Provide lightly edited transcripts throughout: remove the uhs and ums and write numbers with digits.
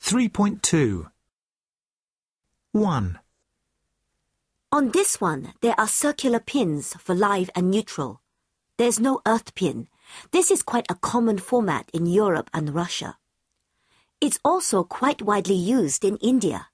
3.2 1. On this one, there are circular pins for live and neutral. There's no earth pin. This is quite a common format in Europe and Russia. It's also quite widely used in India.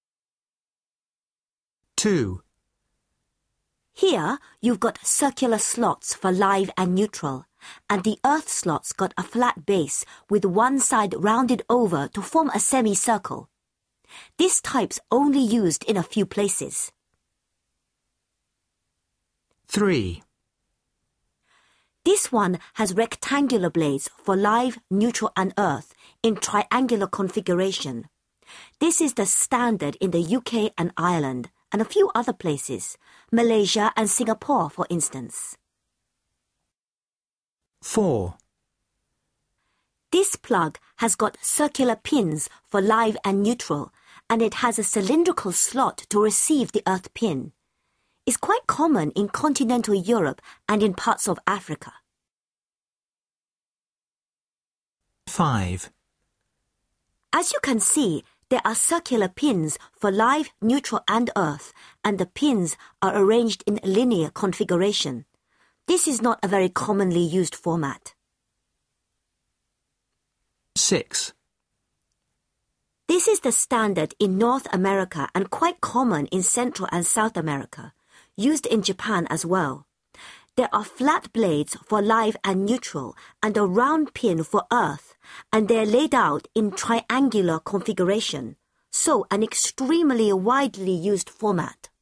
2. Here, you've got circular slots for live and neutral, and the earth slot's got a flat base with one side rounded over to form a semicircle. This type's only used in a few places. 3. This one has rectangular blades for live, neutral and earth in triangular configuration. This is the standard in the UK and Ireland and a few other places, Malaysia and Singapore for instance. 4. This plug has got circular pins for live and neutral, and it has a cylindrical slot to receive the earth pin. It's quite common in continental Europe and in parts of Africa. 5. As you can see, there are circular pins for live, neutral and earth, and the pins are arranged in linear configuration. This is not a very commonly used format. 6. This is the standard in North America and quite common in Central and South America, used in Japan as well. There are flat blades for live and neutral and a round pin for earth, and they're laid out in triangular configuration, so an extremely widely used format.